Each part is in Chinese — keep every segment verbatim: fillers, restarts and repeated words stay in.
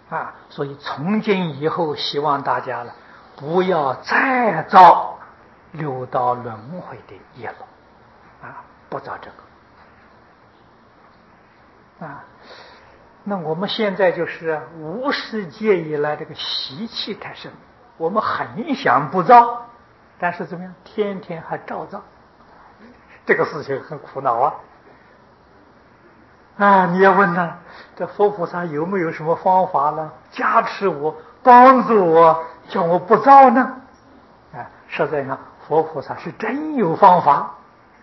啊，所以从今以后，希望大家了，不要再造六道轮回的业了，啊，不造这个，啊，那我们现在就是无始劫以来这个习气太深，我们很想不造，但是怎么样，天天还照造，这个事情很苦恼啊。啊，你要问呢，这佛菩萨有没有什么方法呢？加持我，帮助我，叫我不造呢？啊，实在上，佛菩萨是真有方法，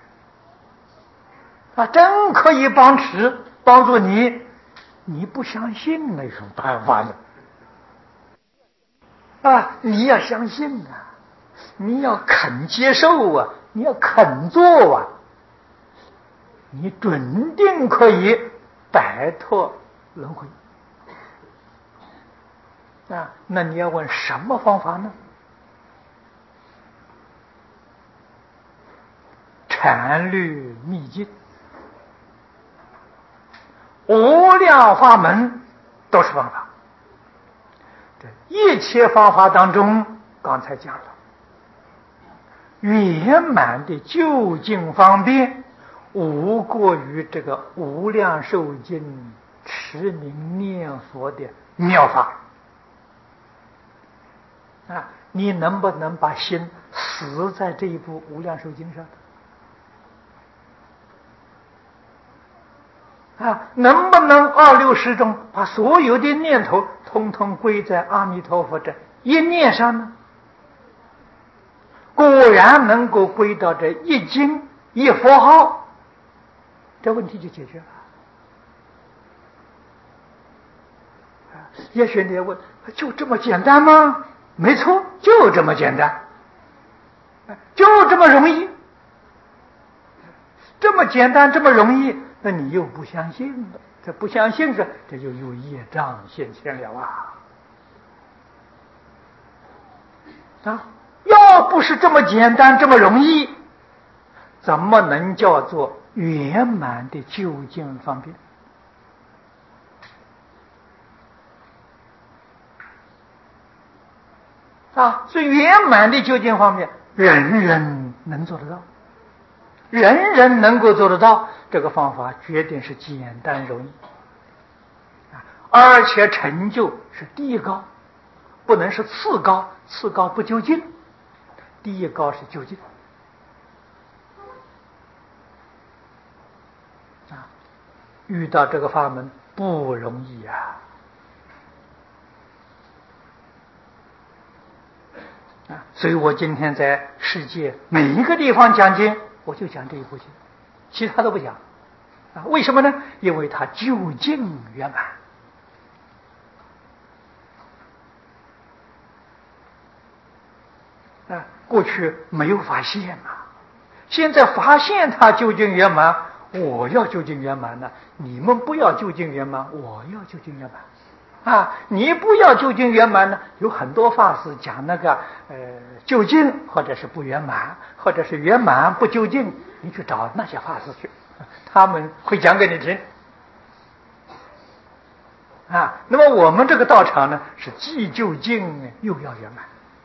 啊，真可以帮持帮助你。你不相信那种办法呢？啊，你要相信啊，你要肯接受啊，你要肯做啊。你准定可以摆脱轮回啊！那你要问什么方法呢？禅律秘境、无量法门都是方法。这一切方法当中，刚才讲了，圆满的究竟方便，无过于这个无量寿经持名念佛的妙法啊！你能不能把心死在这一部无量寿经上啊？能不能二六时中把所有的念头通通归在阿弥陀佛这一念上呢？果然能够归到这一经一佛号，这问题就解决了。也许你要问，就这么简单吗？没错，就这么简单，就这么容易，这么简单，这么容易，那你又不相信了。这不相信这，这就有业障现前了啊！啊，要不是这么简单，这么容易，怎么能叫做圆满的究竟方便？啊，所以圆满的究竟方面，人人能做得到，人人能够做得到，这个方法决定是简单容易，啊，而且成就是第一高，不能是次高，次高不究竟，第一高是究竟，啊，遇到这个法门不容易啊。啊，所以我今天在世界每一个地方讲经，我就讲这一部经，其他都不讲。啊，为什么呢？因为它究竟圆满。啊，过去没有发现啊，现在发现它究竟圆满，我要究竟圆满呢，你们不要究竟圆满，我要究竟圆满。啊，你不要究竟圆满呢？有很多法师讲那个呃究竟，或者是不圆满，或者是圆满不究竟，你去找那些法师去，他们会讲给你听。啊，那么我们这个道场呢，是既究竟又要圆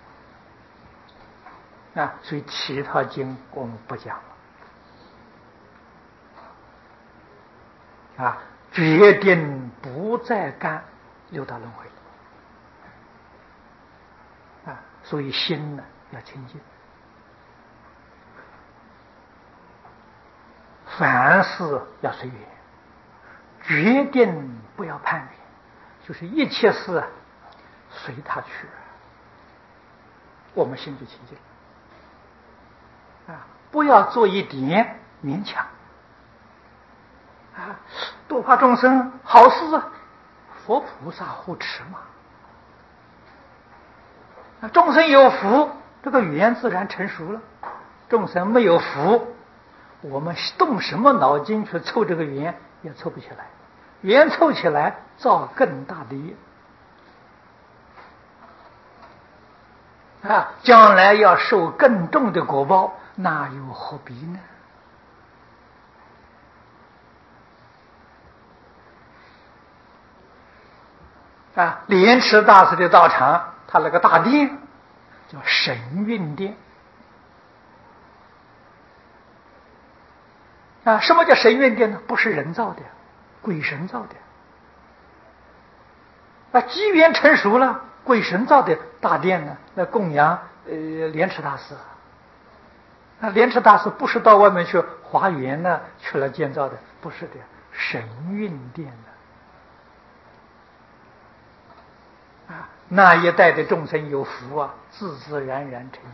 满。啊，所以其他经我们不讲了。啊，决定不再干六道轮回啊，所以心呢要清净，凡事要随缘，决定不要攀缘，就是一切事啊随他去，我们心就清净啊，不要做一点勉强啊，度化众生好事啊，佛菩萨护持嘛。众生有福，这个缘自然成熟了；众生没有福，我们动什么脑筋去凑这个缘也凑不起来，缘凑起来造更大的业啊，将来要受更重的果报，那又何必呢？ 啊，莲池大师的道场，他那个大殿叫神韵殿。啊，什么叫神韵殿呢？不是人造的，鬼神造的。啊，机缘成熟了，鬼神造的大殿呢，那供养呃莲池大师。啊，莲池大师不是到外面去华园呢去了建造的，不是的，神韵殿的。啊，那一代的众生有福啊，自自然然成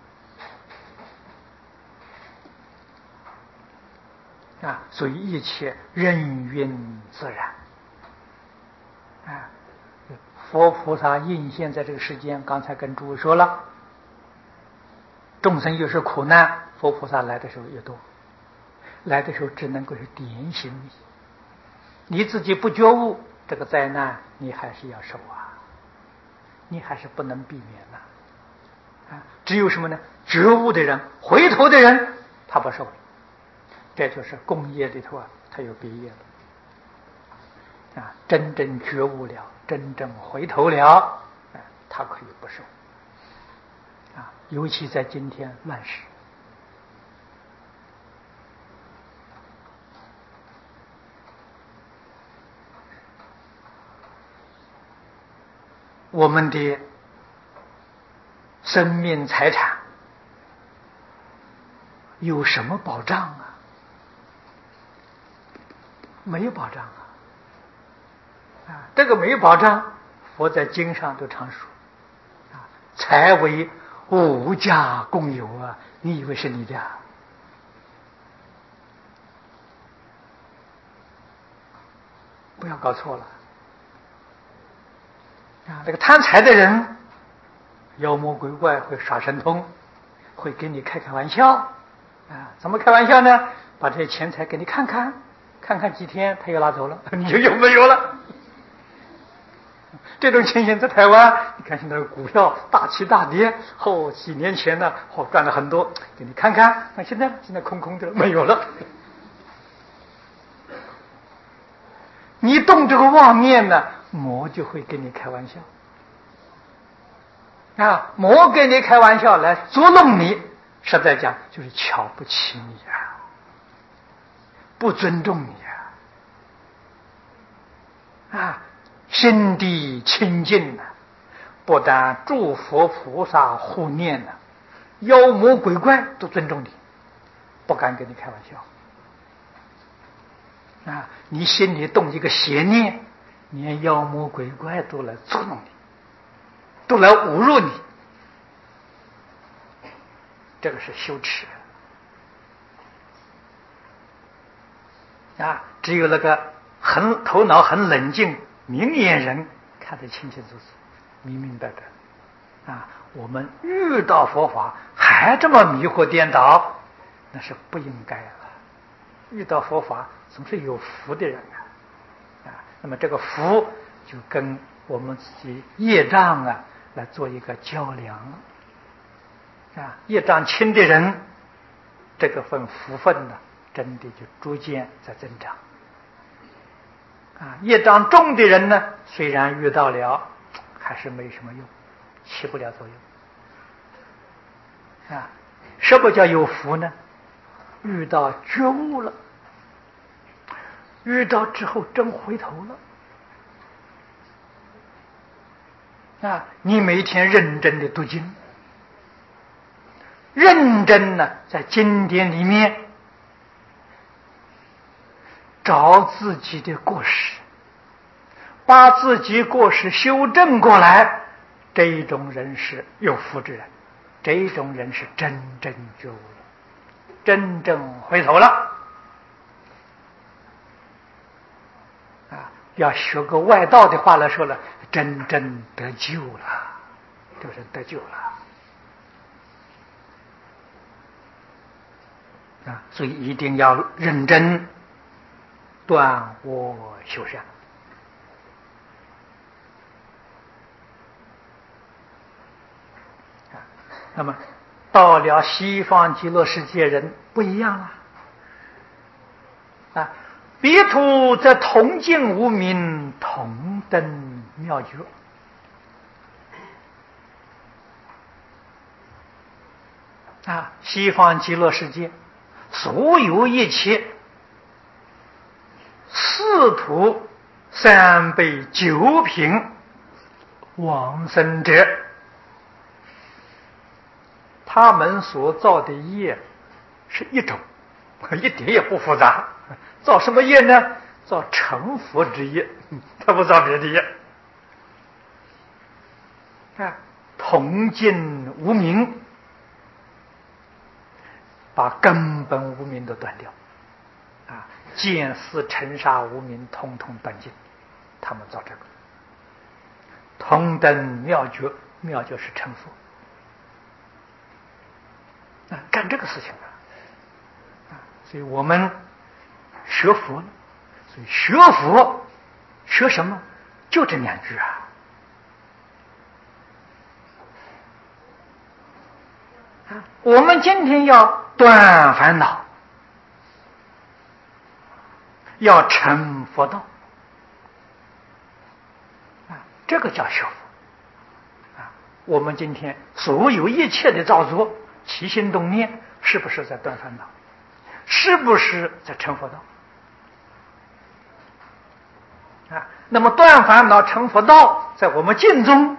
就。啊，所以一切人云自然。啊，佛菩萨应现在这个世间，刚才跟诸位说了，众生有时苦难，佛菩萨来的时候越多，来的时候只能够是点醒你，你自己不觉悟，这个灾难你还是要受啊，你还是不能避免的。啊，只有什么呢？觉悟的人，回头的人，他不受。这就是工业里头啊，他有别业了。啊，真正觉悟了，真正回头了，啊，他可以不受。啊，尤其在今天乱世，我们的生命财产有什么保障啊？没有保障啊！啊，这个没有保障，佛在经上都常说，啊，财为无家共有啊！你以为是你的啊？不要搞错了。啊，这个贪财的人，妖魔鬼怪会耍神通，会给你开开玩笑。啊，怎么开玩笑呢？把这些钱财给你看看。看看几天他又拿走了，你就有没有了。这种情形在台湾，你看现在股票大起大跌，后、哦、几年前呢，哦赚了很多，给你看看，那现在现在空空的没有了。你动这个妄念呢，魔就会跟你开玩笑。啊，魔跟你开玩笑来捉弄你，实在讲就是瞧不起你啊，不尊重你啊，啊，心地清净啊，不但诸佛菩萨护念啊，妖魔鬼怪都尊重你，不敢跟你开玩笑啊。你心里动一个邪念，连妖魔鬼怪都来捉弄你，都来侮辱你，这个是羞耻啊！只有那个很头脑很冷静、明眼人看得清清楚楚、明明白白啊！我们遇到佛法还这么迷惑颠倒，那是不应该了。遇到佛法总是有福的人啊！啊，那么这个福就跟我们自己业障啊来做一个较量啊，业障轻的人，这个份福分呢，真的就逐渐在增长啊。业障重的人呢，虽然遇到了，还是没什么用，起不了作用啊。什么叫有福呢？遇到觉悟了，遇到之后真回头了啊！你每天认真的读经，认真呢，在经典里面找自己的过失，把自己过失修正过来，这一种人是有福之人，这一种人是真正觉悟了，真正回头了啊！要学个外道的话来说了，真正得救了，就是得救了啊！所以一定要认真断我修善啊。那么到了西方极乐世界，人不一样了啊！彼土则同净无明，同登妙觉。啊，西方极乐世界所有一切四土三辈九品往生者，他们所造的业是一种，一点也不复杂。造什么业呢？造成佛之业，他不造别的业。啊，同尽无明，把根本无明都断掉。啊，见思尘沙无明通通断尽，他们造这个。同等妙觉，妙觉是成佛。啊，干这个事情啊，啊，所以我们学佛呢，所以学佛学什么？就这两句啊。啊，我们今天要断烦恼，要成佛道，啊，这个叫学佛。啊，我们今天所有一切的造作，起心动念，是不是在断烦恼？是不是在成佛道？啊，那么断烦恼成佛道，在我们经中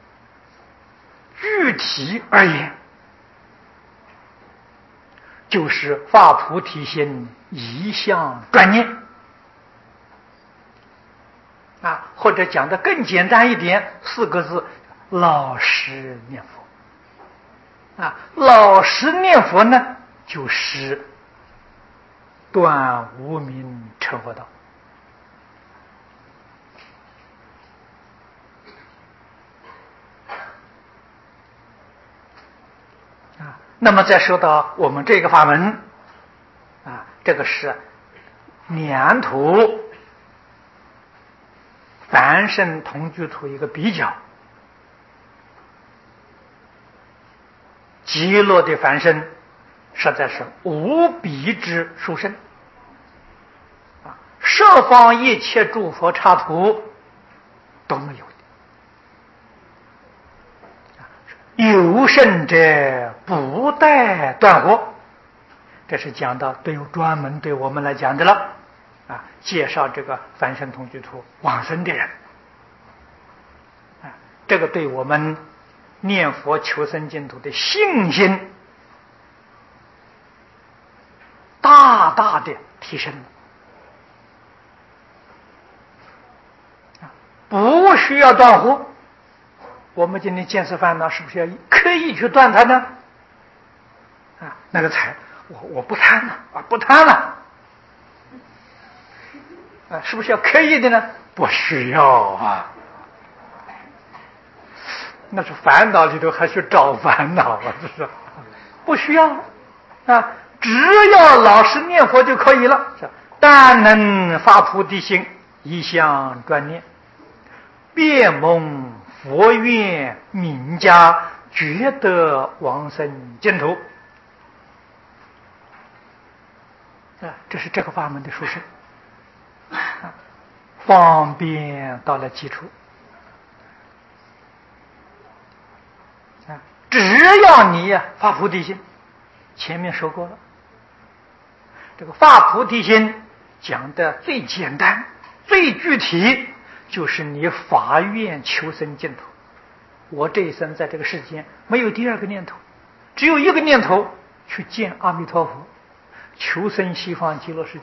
具体而言，就是发菩提心，一向专念。啊，或者讲的更简单一点，四个字：老实念佛。啊，老实念佛呢，就是断无明成佛道。啊，那么再说到我们这个法门，啊，这个是两土凡圣同居土一个比较。极乐的凡圣实在是无比之殊胜啊！十方一切诸佛刹土都没有的。有圣者不待断惑，这是讲到对专门对我们来讲的了啊！介绍这个凡圣同居土往生的人啊，这个对我们念佛求生净土的信心大大的提升了，不需要断惑。我们今天见识烦恼，是不是要刻意去断它呢？啊，那个财，我我不贪了啊，不贪了啊，是不是要刻意的呢？不需要啊。那是烦恼里头还去找烦恼啊，这是不需要啊，只要老实念佛就可以了。但能发菩提心，一向专念，遍蒙佛愿名家，觉得往生净土啊，这是这个法门的殊胜啊，方便到了基础。只要你发菩提心，前面说过了，这个发菩提心讲的最简单最具体，就是你发愿求生净土。我这一生在这个世间没有第二个念头，只有一个念头，去见阿弥陀佛，求生西方极乐世界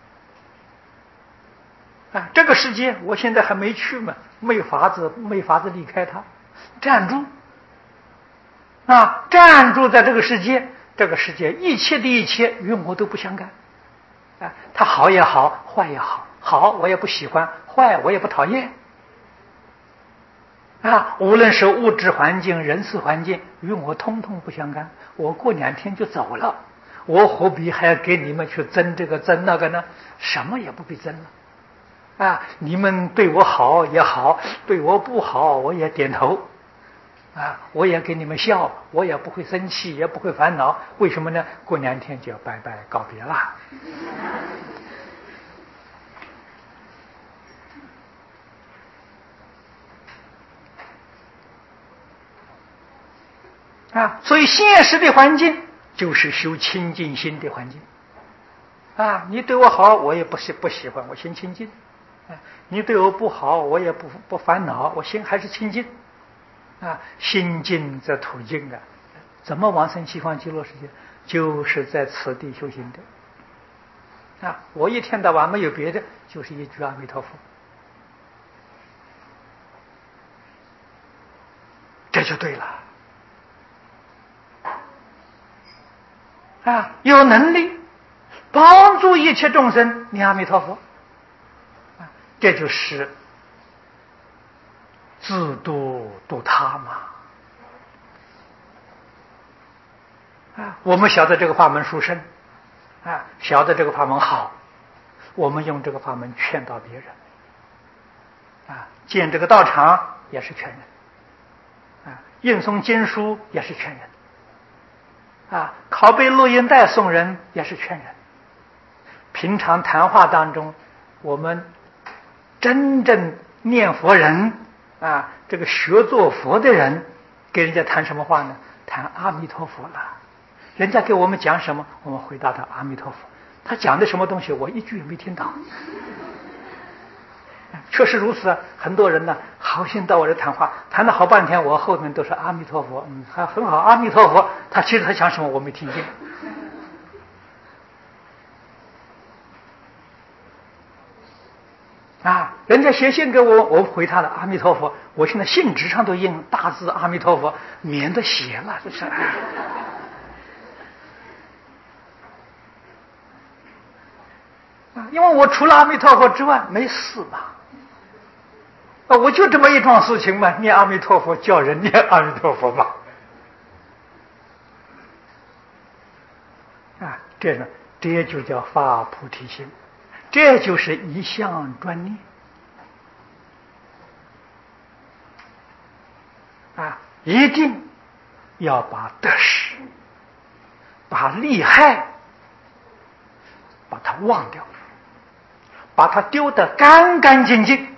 啊！这个世界我现在还没去嘛，没法子没法子离开它，站住啊！站住在这个世界，这个世界一切的一切与我都不相干啊！它好也好，坏也好，好我也不喜欢，坏我也不讨厌啊！无论是物质环境、人事环境，与我通通不相干。我过两天就走了，我何必还要给你们去争这个争那个呢？什么也不必争了啊！你们对我好也好，对我不好我也点头啊，我也给你们笑，我也不会生气，也不会烦恼。为什么呢？过两天就要拜拜告别了。 啊，所以现实的环境就是修清净心的环境。啊，你对我好，我也不喜不喜欢，我心清净；啊，你对我不好，我也不不烦恼，我心还是清净。啊，心净则土净啊！怎么往生西方极乐世界？就是在此地修行的。啊，我一天到晚没有别的，就是一句阿弥陀佛，这就对了。啊，有能力帮助一切众生念阿弥陀佛，啊，这就是自度度他嘛。啊，我们晓得这个法门殊胜，啊，晓得这个法门好，我们用这个法门劝导别人，啊，建这个道场也是劝人，啊，印诵经书也是劝人，啊，拷贝录音带送人也是劝人。平常谈话当中，我们真正念佛人啊，这个学做佛的人，给人家谈什么话呢？谈阿弥陀佛了。人家给我们讲什么，我们回答他阿弥陀佛。他讲的什么东西，我一句也没听到。确实如此啊，很多人呢，好心到我这谈话，谈了好半天，我后面都是阿弥陀佛，嗯，还很好，阿弥陀佛。他其实他讲什么，我没听见。啊，人家写信给我，我回他的阿弥陀佛。我现在信纸上都印大字阿弥陀佛，免得写了，这是。啊，因为我除了阿弥陀佛之外没事嘛。啊，我就这么一桩事情嘛，念阿弥陀佛，叫人念阿弥陀佛嘛。啊，这呢，这就叫发菩提心。这就是一向专念啊！一定要把得失、把利害，把它忘掉，把它丢得干干净净，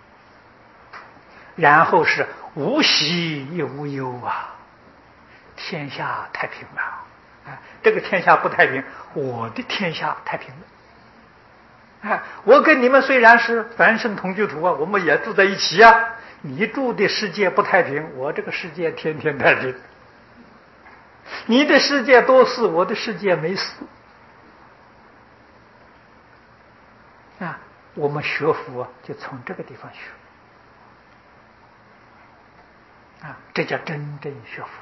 然后是无喜也无忧啊，天下太平了。啊，这个天下不太平，我的天下太平了。啊，我跟你们虽然是凡圣同居土啊，我们也住在一起啊。你住的世界不太平，我这个世界天天太平。你的世界多事，我的世界没事。啊，我们学佛啊，就从这个地方学。啊，这叫真正学佛。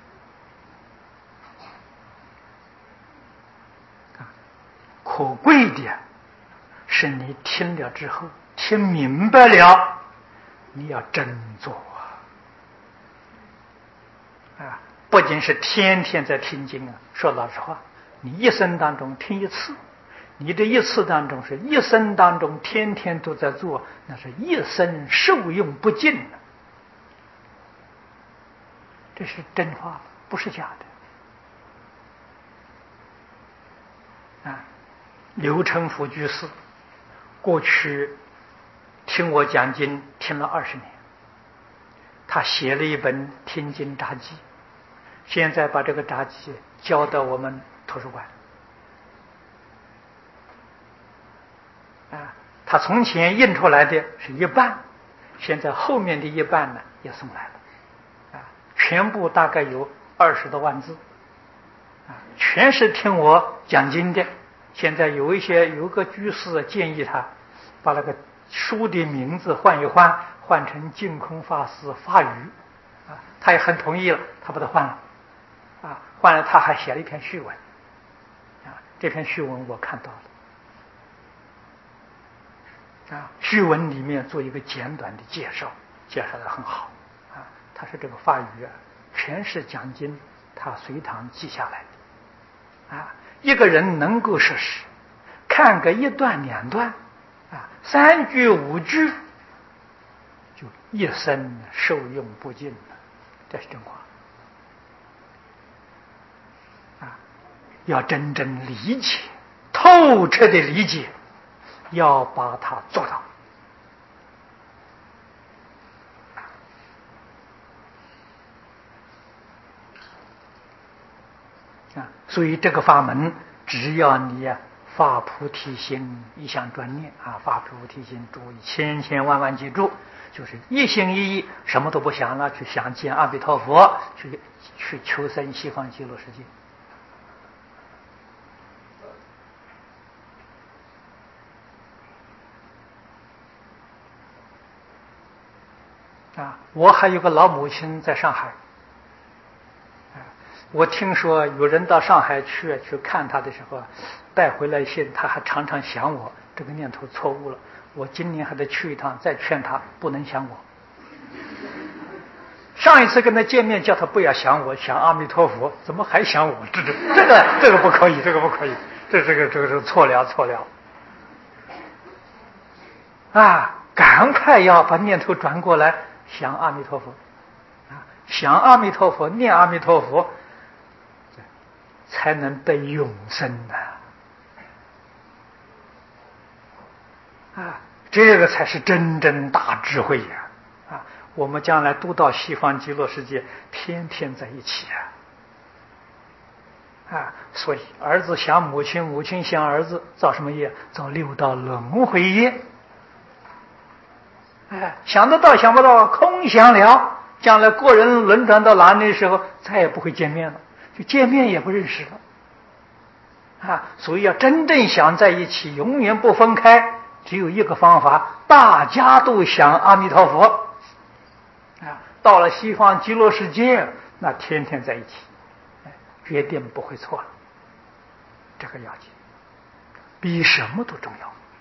啊，可贵的是你听了之后，听明白了，你要真做啊！啊，不仅是天天在听经啊，说老实话，你一生当中听一次，你这一次当中是一生当中天天都在做，那是一生受用不尽的。这是真话，不是假的。啊，刘成福居士过去听我讲经听了二十年，他写了一本听经札记，现在把这个札记交到我们图书馆。啊，他从前印出来的是一半，现在后面的一半呢也送来了，啊，全部大概有二十多万字，啊，全是听我讲经的。现在有一些有个居士建议他把那个书的名字换一换，换成净空法师法语，啊，他也很同意了，他把它换了，啊，换了他还写了一篇序文，啊，这篇序文我看到了，啊，序文里面做一个简短的介绍，介绍的很好，啊，他说这个法语啊，全是讲经他随堂记下来的，啊，一个人能够实施，看个一段两段，啊，三句五句，就一生受用不尽了，这是真话。啊，要真正理解，透彻的理解，要把它做到。 啊，所以这个法门，只要你呀、啊、发菩提心，一向专念啊，发菩提心，注意千千万万记住，就是一心一意，什么都不想了，去想见阿弥陀佛，去去求生西方极乐世界。啊，我还有个老母亲在上海。我听说有人到上海去去看他的时候，带回来信，他还常常想我，这个念头错误了。我今年还得去一趟，再劝他不能想我。上一次跟他见面，叫他不要想我，想阿弥陀佛，怎么还想我？这这这个这个不可以，这个不可以，这这个这个是错了错了。啊，赶快要把念头转过来，想阿弥陀佛，啊，想阿弥陀佛，念阿弥陀佛。才能得永生呐！啊，这个才是真正大智慧呀！啊，我们将来都到西方极乐世界，天天在一起啊！啊，所以儿子想母亲，母亲想儿子，造什么业？造六道轮回业。哎，想得到想不到，空想了。将来个人轮转到哪里的时候，再也不会见面了。就见面也不认识了啊！所以要真正想在一起，永远不分开，只有一个方法：大家都想阿弥陀佛啊！到了西方极乐世界，那天天在一起，决定不会错了。这个要紧，比什么都重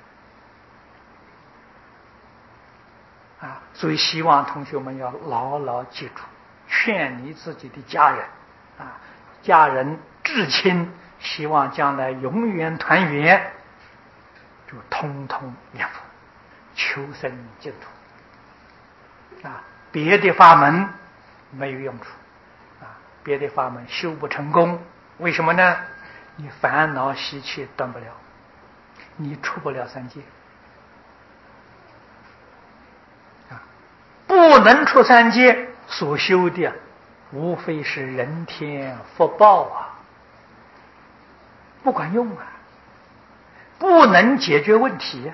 要啊！所以希望同学们要牢牢记住，劝你自己的家人啊。家人至亲，希望将来永远团圆，就通通念佛，求生净土啊！别的法门没有用处啊！别的法门修不成功，为什么呢？你烦恼习气断不了，你出不了三界啊！不能出三界，所修的无非是人天福报啊，不管用啊，不能解决问题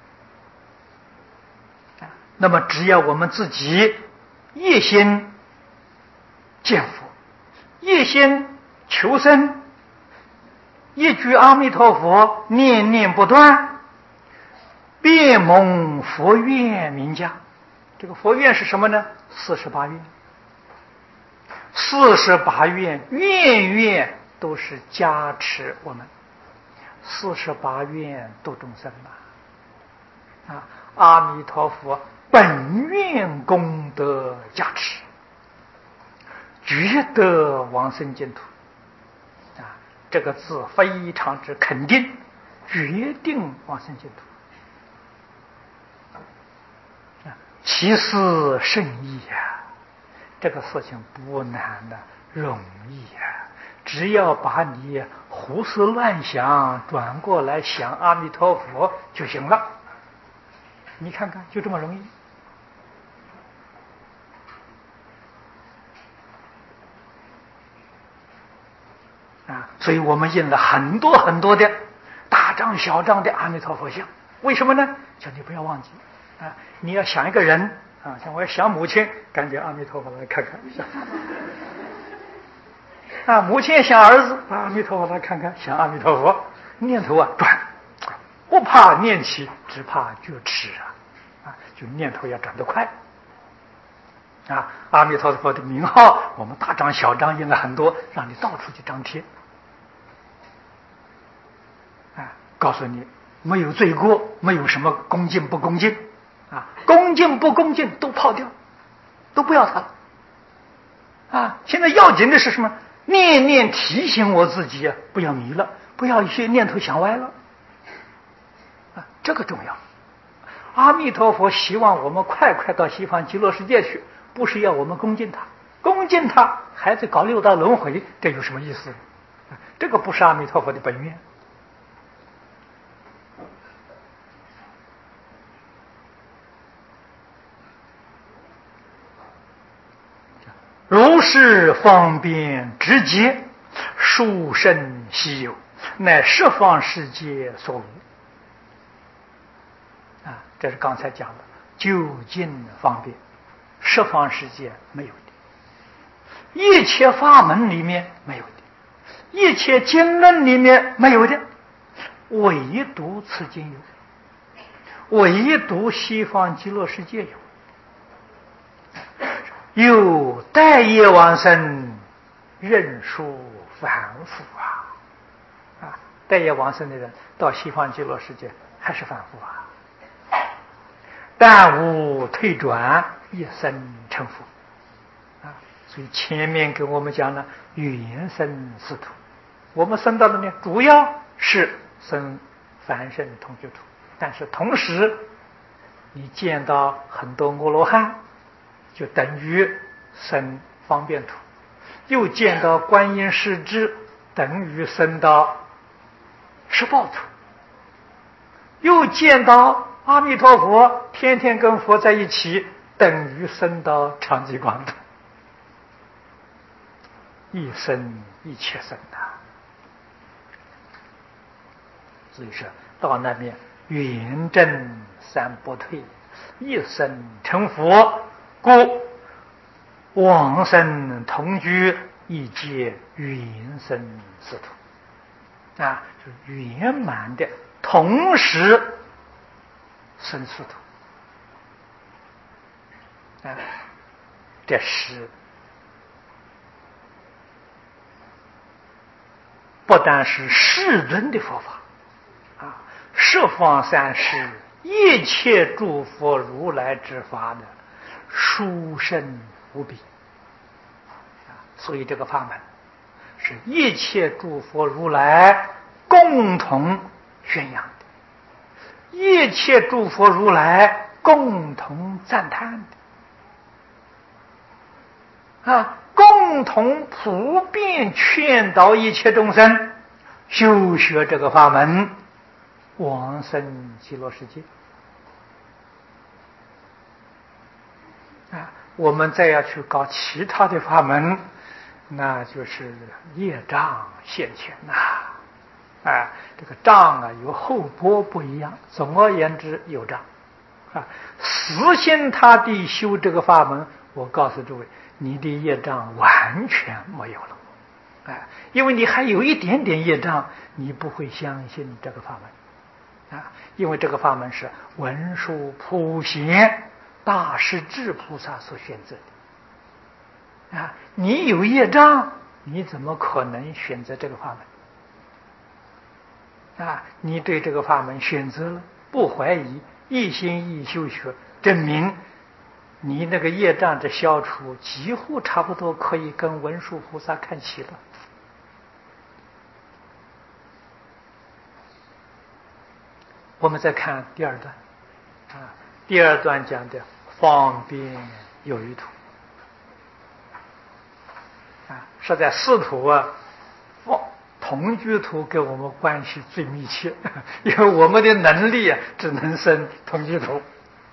啊。那么只要我们自己一心见佛，一心求生，一句阿弥陀佛念念不断，便蒙佛愿名家。这个佛愿是什么呢？四十八愿。四十八愿，愿愿都是加持我们。四十八愿度众生嘛，啊，阿弥陀佛本愿功德加持，觉得往生净土。啊，这个字非常之肯定，决定往生净土。啊，其事甚易呀、啊。这个事情不难的，容易呀、啊！只要把你胡思乱想转过来想阿弥陀佛就行了。你看看，就这么容易啊！所以我们印了很多很多的大张小张的阿弥陀佛像，为什么呢？叫你不要忘记啊！你要想一个人啊，像我要想母亲，赶紧阿弥陀佛来看看。啊，母亲想儿子，阿弥陀佛来看看，想阿弥陀佛，念头啊转，不怕念起，只怕觉迟啊，啊，就念头要转得快。啊，阿弥陀佛的名号，我们大张小张印了很多，让你到处去张贴。啊，告诉你没有罪过，没有什么恭敬不恭敬。啊，恭敬不恭敬都抛掉，都不要它了。啊，现在要紧的是什么？念念提醒我自己啊，不要迷了，不要一些念头想歪了。啊，这个重要。阿弥陀佛希望我们快快到西方极乐世界去，不是要我们恭敬他，恭敬他还在搞六道轮回，这有什么意思？啊，这个不是阿弥陀佛的本愿。如是方便直接， 殊胜稀有，乃十方世界所无。啊，这是刚才讲的究竟方便，十方世界没有的，一切法门里面没有的，一切经论里面没有的，唯独此经有，唯独西方极乐世界有。有待业往生，任属凡夫啊！啊，待业往生的人到西方极乐世界还是凡夫啊！但无退转，一生成佛啊！所以前面给我们讲了原生四土，我们生到的呢，主要是生凡圣同居土，但是同时你见到很多阿罗汉，就等于生方便土；又见到观音世智，等于生到十报土；又见到阿弥陀佛，天天跟佛在一起，等于生到长吉光土。一生一切生的，所以说到那边圆正三不退，一生成佛，故往生同居，一皆圆生四土啊，就是圆满的同时生四土啊，这是不但是世尊的佛法啊，十方三世一切诸佛如来之法的殊胜无比啊，所以这个法门是一切诸佛如来共同宣扬的，一切诸佛如来共同赞叹的啊，共同普遍劝导一切众生修学这个法门，往生极乐世界啊。我们再要去搞其他的法门，那就是业障现前呐、啊。啊，这个障啊有后波不一样，总而言之有障啊。死心塌地修这个法门，我告诉诸位，你的业障完全没有了，哎，因为你还有一点点业障，你不会相信这个法门啊，因为这个法门是文殊普贤大势至菩萨所选择的啊，你有业障，你怎么可能选择这个法门啊？你对这个法门选择了，不怀疑，一心一意修学，证明你那个业障的消除几乎差不多可以跟文殊菩萨看齐了。我们再看第二段啊，第二段讲的方便有余土啊，是在四土啊，同居土跟我们关系最密切，因为我们的能力啊只能生同居土。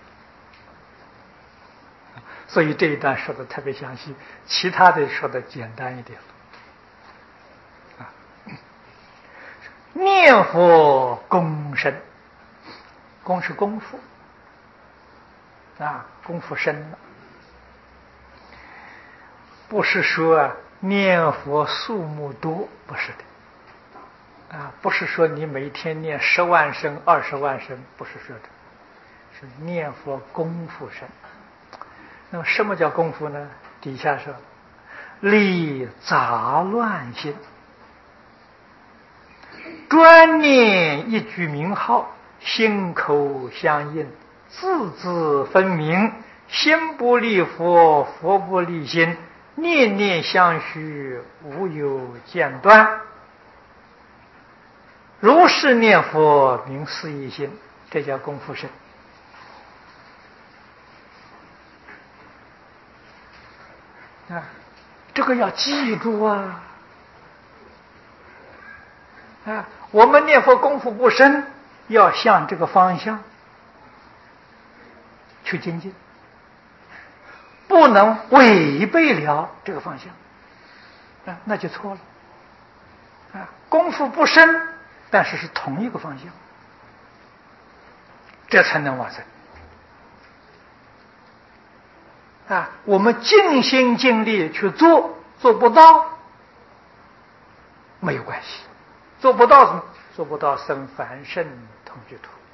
所以这一段说的特别详细，其他的说的简单一点啊。念佛功深，功是功夫啊，功夫深了，不是说念佛数目多，不是的啊，不是说你每天念十万声、二十万声，不是说的，是念佛功夫深。那么什么叫功夫呢？底下说离杂乱心，专念一句名号，心口相应，字字分明，心不离佛，佛不离心，念念相续，无有间断。如是念佛名四一心，这叫功夫深啊，这个要记住啊！啊，我们念佛功夫不深，要向这个方向去精进，不能违背了这个方向啊，那就错了功夫不深，但是是同一个方向，这才能往生啊！我们尽心尽力去做，做不到没有关系，做不到什么？做不到生凡圣同居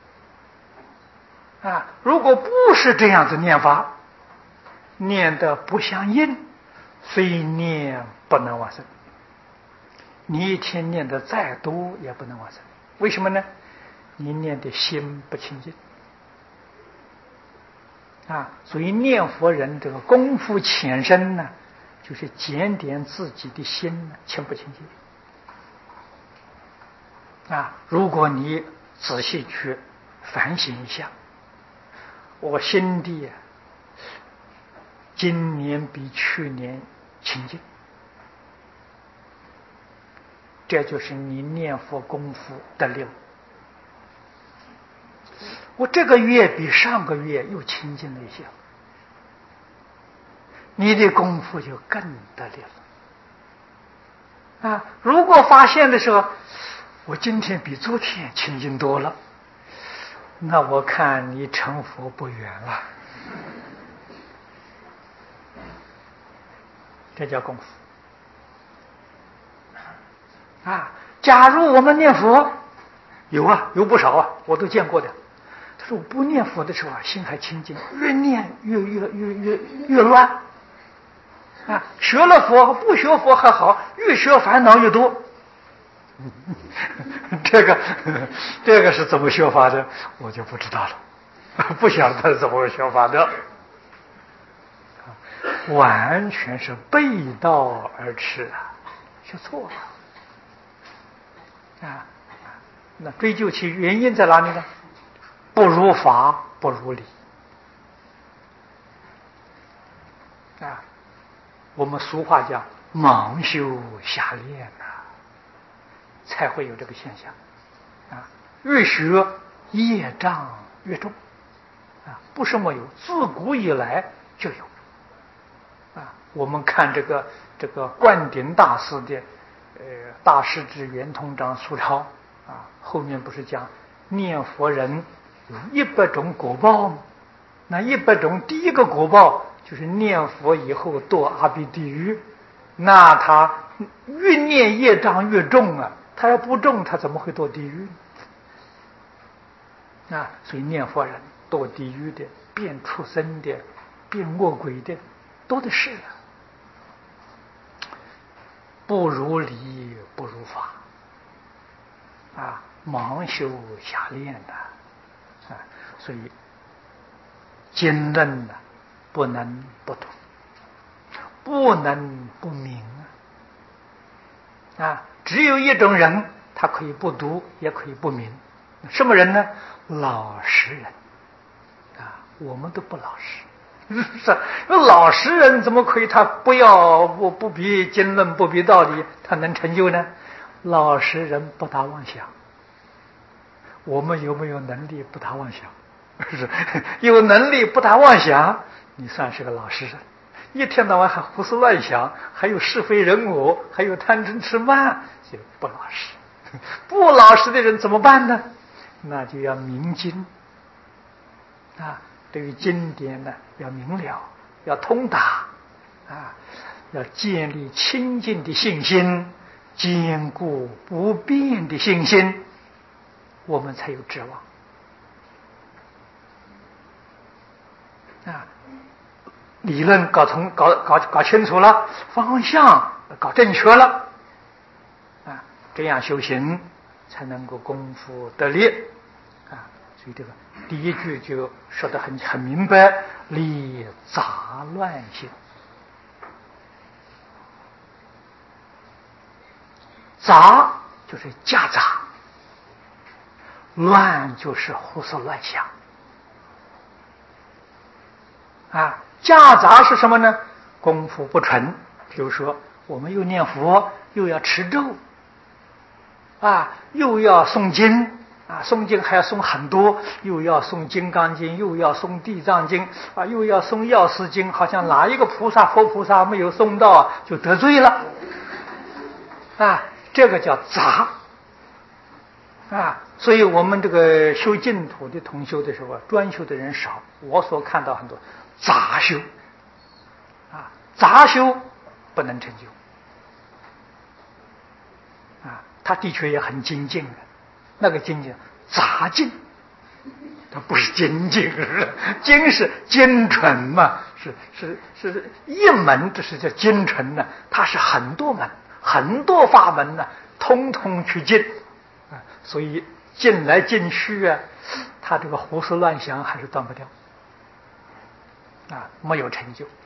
土啊！如果不是这样子念法，念的不相应，虽念不能往生。你一天念的再多也不能往生，为什么呢？你念的心不清净啊！所以念佛人这个功夫浅深呢，就是检点自己的心呢清不清净啊！如果你仔细去反省一下，我心地今年比去年清净，这就是你念佛功夫的力。我这个月比上个月又清净了一些，你的功夫就更得力了啊！如果发现的时候，我今天比昨天清净多了，那我看你成佛不远了。这叫功夫啊！假如我们念佛，有啊，有不少啊，我都见过的。他说我不念佛的时候啊，心还清净，越念越越越越越乱啊！学了佛不学佛还好，越学烦恼越多。这个这个是怎么学法的，我就不知道了，不晓得是怎么学法的，完全是背道而驰啊，学错了啊！那追究其原因在哪里呢？不如法，不如理啊！我们俗话讲盲修瞎练啊，才会有这个现象啊！越学业障越重啊，不是没有，自古以来就有啊！我们看这个这个灌顶大师的呃大师之圆通章疏钞啊，后面不是讲念佛人有一百种果报吗？那一百种第一个果报就是念佛以后堕阿鼻地狱，那他越念业障越重啊，他要不重他怎么会堕地狱啊？所以念佛人堕地狱的、变畜生的、变恶鬼的多的是啊，不如理不如法啊，盲修瞎练的啊，所以经论呢不能不读，不能不明啊！只有一种人，他可以不读，也可以不明。什么人呢？老实人啊！我们都不老实，是老实人怎么可以？他不要不不比经论，不比道理，他能成就呢？老实人不打妄想。我们有没有能力不打妄想？是有能力不打妄想，你算是个老实人。一天到晚还胡思乱想，还有是非人我，还有贪嗔痴慢，就不老实。不老实的人怎么办呢？那就要明经啊，对于经典呢要明了，要通达啊，要建立清净的信心，坚固不变的信心，我们才有指望啊。理论搞通搞搞搞清楚了，方向搞正确了啊，这样修行才能够功夫得力啊。所以这个第一句就说得很很明白，离杂乱心。杂就是夹杂，乱就是胡思乱想啊。夹杂是什么呢？功夫不纯。比如说我们又念佛，又要持咒啊，又要诵经啊，诵经还要诵很多，又要诵金刚经，又要诵地藏经啊，又要诵药师经，好像哪一个菩萨佛菩萨没有诵到就得罪了啊。 这个叫杂啊。所以我们这个修净土的同修的时候，专修的人少，我所看到很多杂修啊，杂修不能成就啊。他的确也很精进的，那个精进杂进，它不是精进，精是精纯嘛，是是是一门，这是叫精纯呢。它是很多门，很多法门呢，通通去进啊。所以进来进去啊，他这个胡思乱想还是断不掉啊，没有成就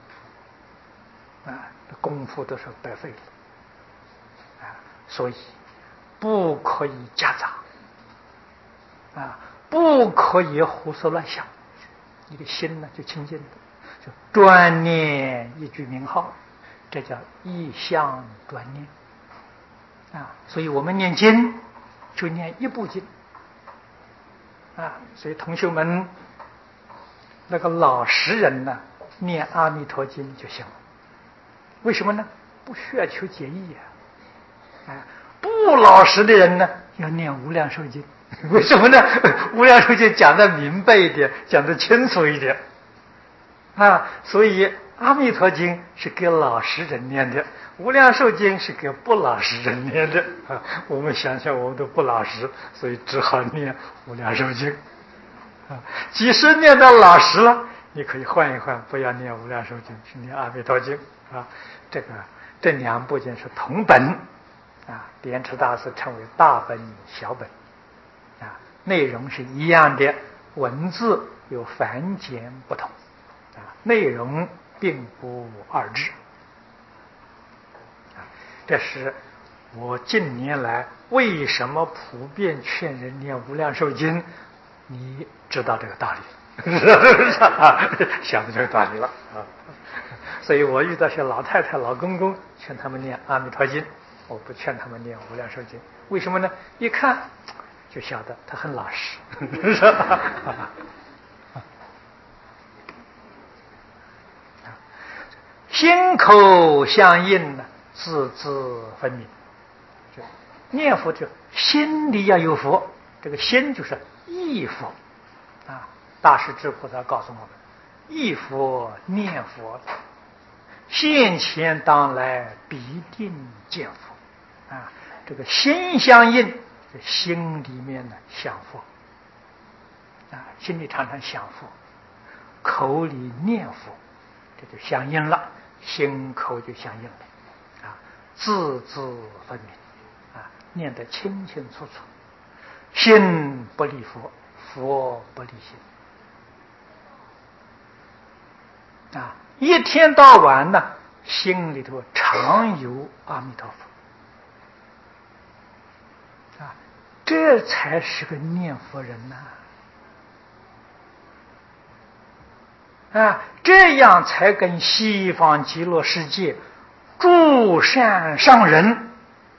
啊，功夫都是白费了啊。所以不可以夹杂啊，不可以胡思乱想，你的心呢就清净的，就专念一句名号，这叫意象专念啊。所以我们念经就念一部经啊。所以同学们那个老实人呢，念阿弥陀经就行了。为什么呢？不需要求解义啊。啊，不老实的人呢，要念无量寿经。为什么呢？无量寿经讲得明白一点，讲得清楚一点啊。所以阿弥陀经是给老实人念的，无量寿经是给不老实人念的啊。我们想想，我们都不老实，所以只好念无量寿经啊。即使念到老实了，你可以换一换，不要念无量寿经，去念阿弥陀经啊。这个这两部经是同本啊，莲池大师称为大本小本啊，内容是一样的，文字有繁简不同啊，内容并不二致啊。这是我近年来为什么普遍劝人念无量寿经，你知道这个道理啊，晓得这个道理了啊。所以我遇到些老太太老公公，劝他们念阿弥陀经，我不劝他们念无量寿经。为什么呢？一看就晓得他很老实心口相应呢，字字分明。就念佛就心里要有佛，这个心就是忆佛啊。大势至菩萨告诉我们，忆佛念佛，现前当来必定见佛啊。这个心相应，心里面呢想佛啊，心里常常想佛，口里念佛，这就相应了，心口就相应了啊，字字分明啊，念得清清楚楚。心不离佛，佛不离心啊，一天到晚呢，心里头常有阿弥陀佛啊，这才是个念佛人呐啊，这样才跟西方极乐世界诸善上人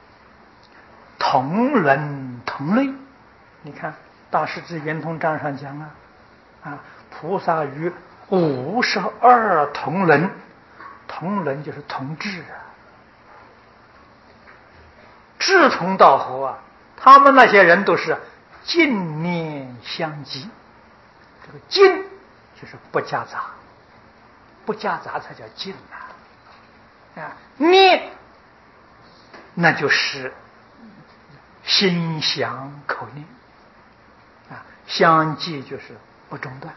同伦同类。你看大势至圆通章上讲啊，啊，菩萨与五十二同伦，同伦就是同志啊，志同道合啊。他们那些人都是净念相继，这个净就是不夹杂，不夹杂才叫净啊。啊，念那就是心想口念啊，相继就是不中断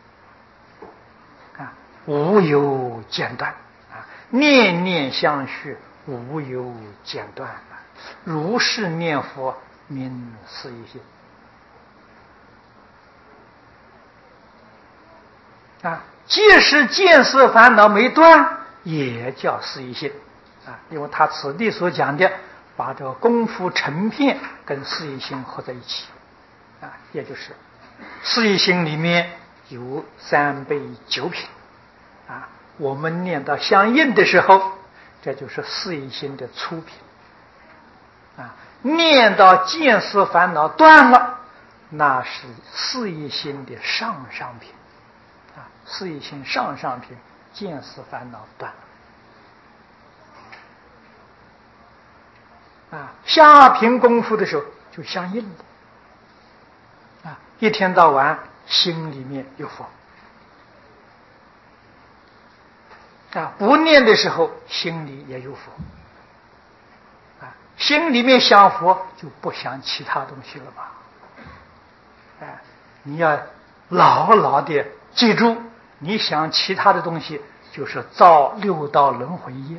啊，无有间断啊，念念相续，无有间断啊。如是念佛，名是一心啊。即使见识烦恼没断，也叫是一心啊。因为他此地所讲的，把这个功夫成片跟是一心合在一起啊，也就是是一心里面有三杯九品啊。我们念到相应的时候，这就是是一心的初品啊。念到见识烦恼断了，那是是一心的上上品啊，是一心上上品，见识烦恼断了啊，下品功夫的时候就相应的，啊，一天到晚心里面有佛，啊，不念的时候心里也有佛，啊，心里面想佛就不想其他东西了吧？哎，你要牢牢的记住，你想其他的东西就是造六道轮回业。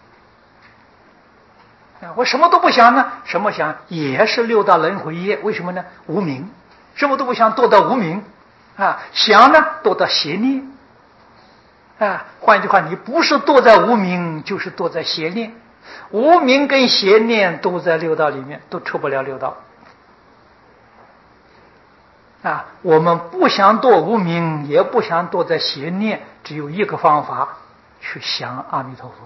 啊，我什么都不想呢？什么想也是六道轮回业？为什么呢？无明，什么都不想，堕到无明啊；想呢，堕到邪念啊。换一句话，你不是堕在无明，就是堕在邪念。无明跟邪念都在六道里面，都出不了六道啊。我们不想堕无明，也不想堕在邪念，只有一个方法，去想阿弥陀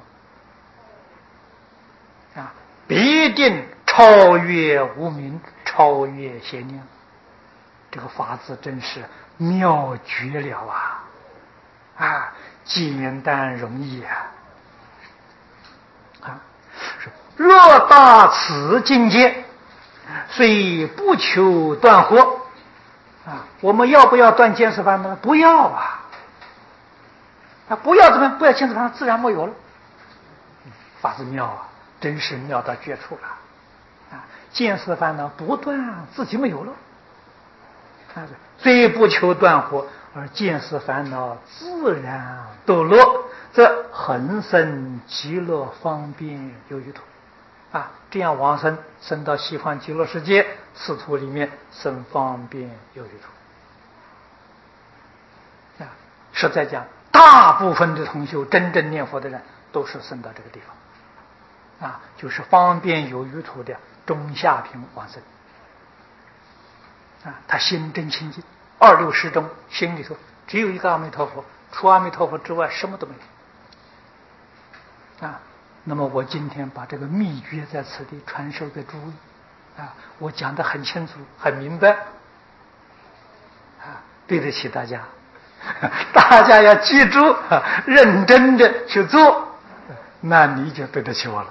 佛啊。必定超越无明，超越邪念。这个法子真是妙绝了啊！啊，简单容易啊！啊，若达此境界，虽不求断惑啊，我们要不要断见思烦恼？不要啊！啊，不要怎么样？不要见思烦恼，自然没有了。法子妙啊！真是妙到绝处了，啊！见思烦恼不断，自己没有了，啊！虽不求断惑，而见思烦恼自然堕落，则恒生极乐方便有余土，啊！这样往生生到西方极乐世界，四土里面生方便有余土，啊！实在讲，大部分的同修真正念佛的人，都是生到这个地方。啊，就是方便有余土的中下品往生啊，他心真清净，二六时中心里头只有一个阿弥陀佛，除阿弥陀佛之外什么都没有啊。那么我今天把这个秘诀在此地传授给诸位啊，我讲得很清楚很明白啊，对得起大家，大家要记住，认真的去做，那你就对得起我了。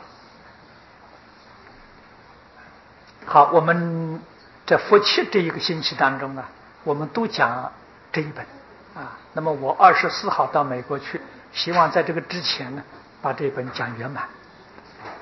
好，我们在佛七这一个星期当中呢，我们都讲这一本啊。那么我二十四号到美国去，希望在这个之前呢，把这本讲圆满。